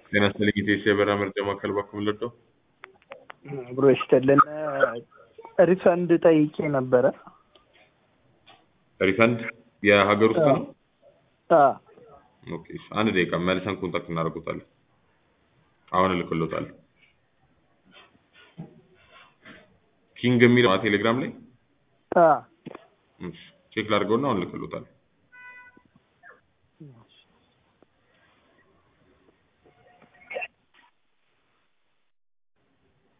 ጤና ይስጥልኝ ኢቴስ የበራ ምርጫ ማዕከል በኩል ለዶ ብሮ ይስተልን ሪፈንድ ጠይቄ ነበረ። ሪፈንድ የሀገር ውስጥ ነው? ኦኬ አንድ ደቂቃ መልሰን ኮንታክት እናደርጉታለን። አሁን እልክልዎታለሁ። ኪንግ የሚለው ቴሌግራም ላይ ቼክ ላድርገውና አሁን እልክልዎታለሁ።